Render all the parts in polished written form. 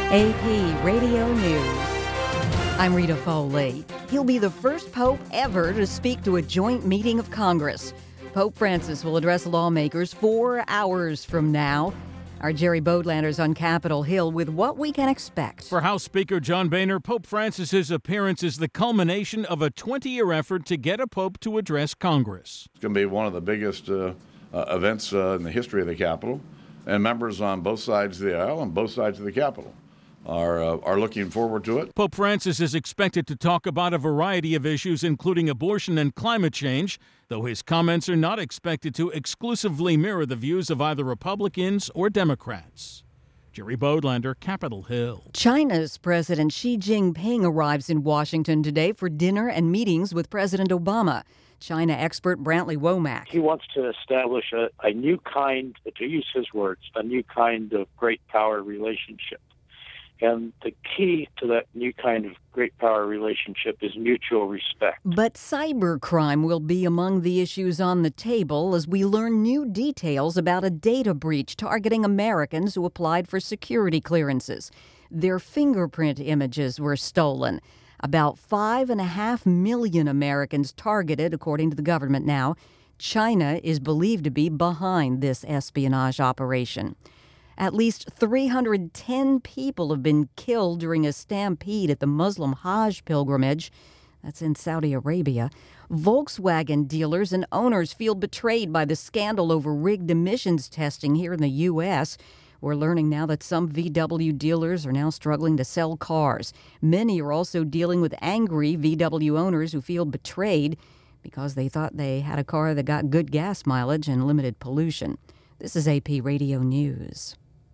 AP Radio News. I'm Rita Foley. He'll be the first pope ever to speak to a joint meeting of Congress. Pope Francis will address lawmakers 4 hours from now. Our Jerry Bodlander's on Capitol Hill with what we can expect. For House Speaker John Boehner, Pope Francis's appearance is the culmination of a 20-year effort to get a pope to address Congress. It's going to be one of the biggest events in the history of the Capitol, and members on both sides of the aisle and both sides of the Capitol are looking forward to it. Pope Francis is expected to talk about a variety of issues, including abortion and climate change, though his comments are not expected to exclusively mirror the views of either Republicans or Democrats. Jerry Bodlander, Capitol Hill. China's President Xi Jinping arrives in Washington today for dinner and meetings with President Obama. China expert Brantley Womack. He wants to establish a new kind, to use his words, a new kind of great power relationship. And the key to that new kind of great power relationship is mutual respect. But cybercrime will be among the issues on the table as we learn new details about a data breach targeting Americans who applied for security clearances. Their fingerprint images were stolen. About 5.5 million Americans targeted, according to the government now. China is believed to be behind this espionage operation. At least 310 people have been killed during a stampede at the Muslim Hajj pilgrimage. That's in Saudi Arabia. Volkswagen dealers and owners feel betrayed by the scandal over rigged emissions testing here in the U.S. We're learning now that some VW dealers are now struggling to sell cars. Many are also dealing with angry VW owners who feel betrayed because they thought they had a car that got good gas mileage and limited pollution. This is AP Radio News.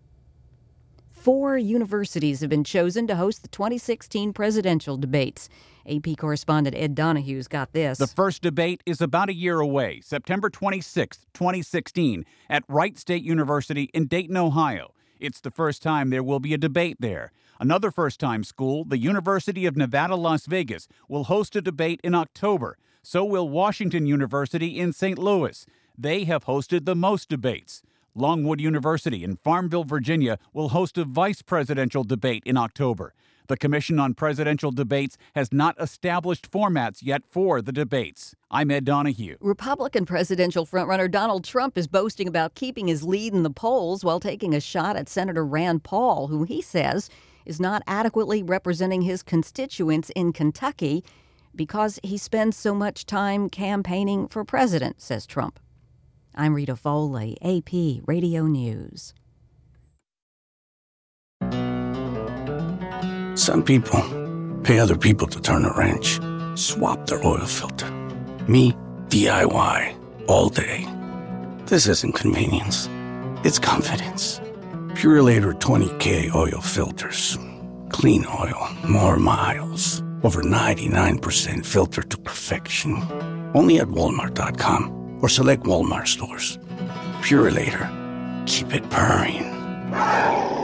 4 universities have been chosen to host the 2016 presidential debates. AP correspondent Ed Donahue's got this. The first debate is about a year away, September 26, 2016, at Wright State University in Dayton, Ohio. It's the first time there will be a debate there. Another first-time school, the University of Nevada, Las Vegas, will host a debate in October. So will Washington University in St. Louis. They have hosted the most debates. Longwood University in Farmville, Virginia, will host a vice presidential debate in October. The Commission on Presidential Debates has not established formats yet for the debates. I'm Ed Donahue. Republican presidential frontrunner Donald Trump is boasting about keeping his lead in the polls while taking a shot at Senator Rand Paul, who he says is not adequately representing his constituents in Kentucky because he spends so much time campaigning for president, says Trump. I'm Rita Foley, AP Radio News. Some people pay other people to turn a wrench, swap their oil filter. Me, DIY, all day. This isn't convenience. It's confidence. Purelator 20K oil filters. Clean oil, more miles. Over 99% filtered to perfection. Only at Walmart.com. or select Walmart stores. Purelator. Keep it purring.